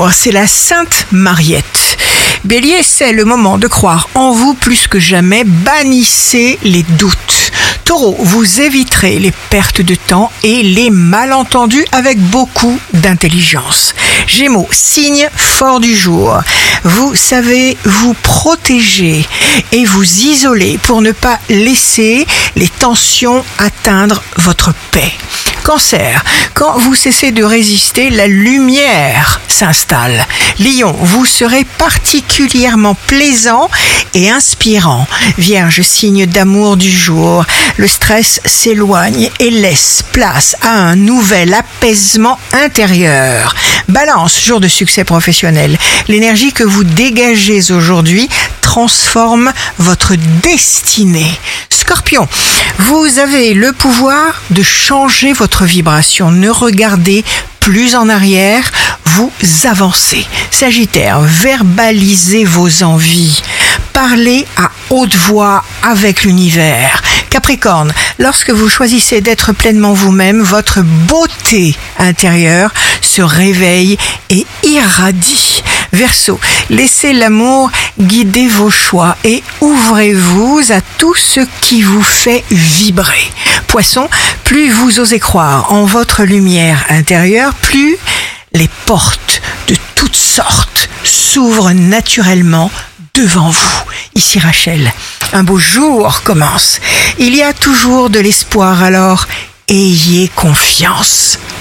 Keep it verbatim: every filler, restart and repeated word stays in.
jour, c'est la Sainte Mariette. Bélier, c'est le moment de croire en vous plus que jamais. Bannissez les doutes. Taureau, vous éviterez les pertes de temps et les malentendus avec beaucoup d'intelligence. Gémeaux, signe fort du jour. Vous savez vous protéger et vous isoler pour ne pas laisser les tensions atteindre votre paix. Cancer, quand vous cessez de résister, la lumière s'installe. Lion, vous serez particulièrement plaisant et inspirant. Vierge, signe d'amour du jour, le stress s'éloigne et laisse place à un nouvel apaisement intérieur. Balance, jour de succès professionnel. L'énergie que vous dégagez aujourd'hui transforme votre destinée. Scorpion, vous avez le pouvoir de changer votre vibration. Ne regardez plus en arrière, vous avancez. Sagittaire, verbalisez vos envies. Parlez à haute voix avec l'univers. Capricorne, lorsque vous choisissez d'être pleinement vous-même, votre beauté intérieure se réveille et irradie. Verseau, laissez l'amour guider vos choix et ouvrez-vous à tout ce qui vous fait vibrer. Poisson, plus vous osez croire en votre lumière intérieure, plus les portes de toutes sortes s'ouvrent naturellement devant vous. Ici Rachel, un beau jour commence. Il y a toujours de l'espoir, alors ayez confiance.